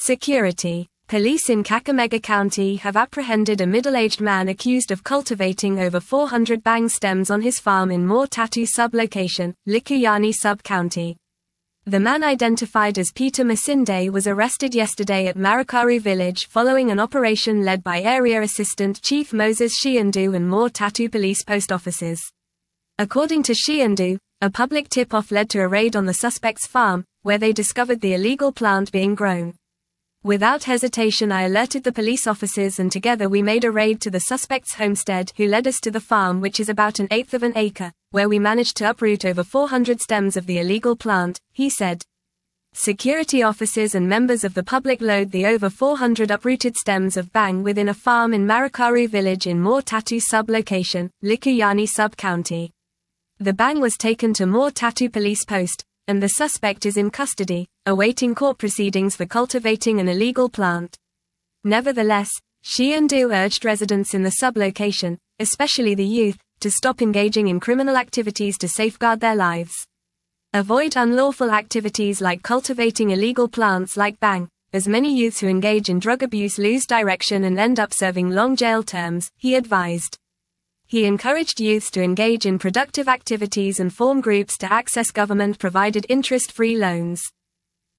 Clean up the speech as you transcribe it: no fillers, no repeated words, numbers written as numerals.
Security. Police in Kakamega County have apprehended a middle-aged man accused of cultivating over 400 bang stems on his farm in More Tatu sub-location, Likuyani sub-county. The man, identified as Peter Masinde, was arrested yesterday at Marakaru village following an operation led by Area Assistant Chief Moses Shiandu and More Tatu police post officers. According to Shiandu, a public tip-off led to a raid on the suspect's farm, where they discovered the illegal plant being grown. Without hesitation, I alerted the police officers and together we made a raid to the suspect's homestead, who led us to the farm, which is about 1/8 of an acre, where we managed to uproot over 400 stems of the illegal plant, he said. Security officers and members of the public load the over 400 uprooted stems of bang within a farm in Marakaru village in More Tatu sub-location, Likuyani sub-county. The bang was taken to More Tatu police post, and the suspect is in custody, awaiting court proceedings for cultivating an illegal plant. Nevertheless, Shiandu urged residents in the sub-location, especially the youth, to stop engaging in criminal activities to safeguard their lives. Avoid unlawful activities like cultivating illegal plants like bang, as many youths who engage in drug abuse lose direction and end up serving long jail terms, he advised. He encouraged youths to engage in productive activities and form groups to access government-provided interest-free loans.